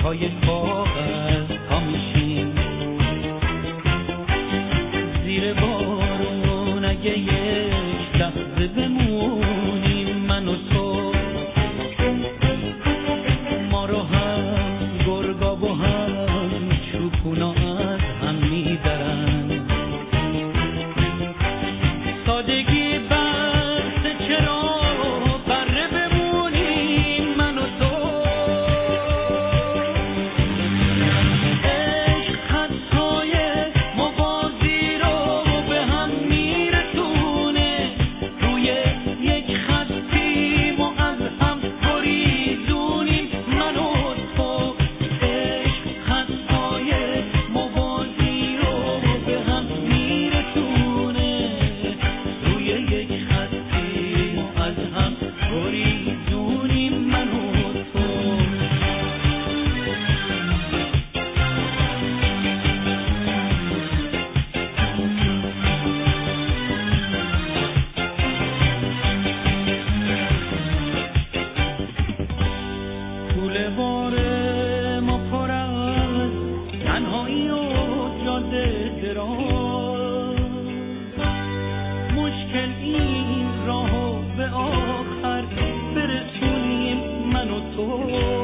پای کاغذ تا میشیم زیر بارون اگه یک لحظه بمونیم من و تو ما رو هم گرگا و هم چوپونا از هم میدرن سادگی بس چرا بره بمونیم من و تو عشق خطای موازی رو به هم میرسونه روی یک خطیم و از هم گریزونیم من و تو عشق خطای موازی رو به هم میرسونه روی یک خطیم و از هم گریزونیم من و تو کوله بار ما پر از تنهایی و جاده دراز مشکل این راهو به آخر برسونیم من و تو